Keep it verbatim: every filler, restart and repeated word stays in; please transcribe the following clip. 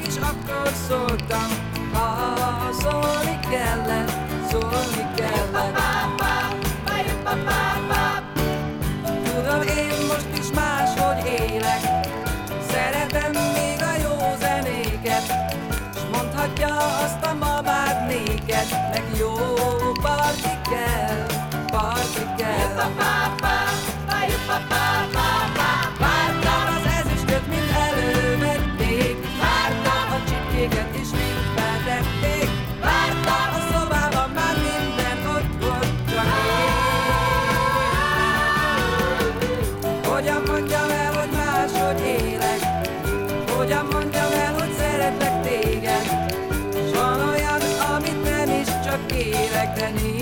mégis akkor szóltam, ha szólni kellett, szólni kellett. Tudom, én most is máshogy élek, szeretem még a jó zenéket, s mondhatja azt a mamád néked, neki jó parti kell, parti kell. Várta az ezüstöt, mint elővették, várta a csipkéket is, mint feltették, várta a szobában már minden ott volt, csak én. Hogyan mondjam el, hogy máshogy élek, hogyan mondjam el, hogy szeretlek téged, s van olyan, amit nem is csak kérek, de nincs.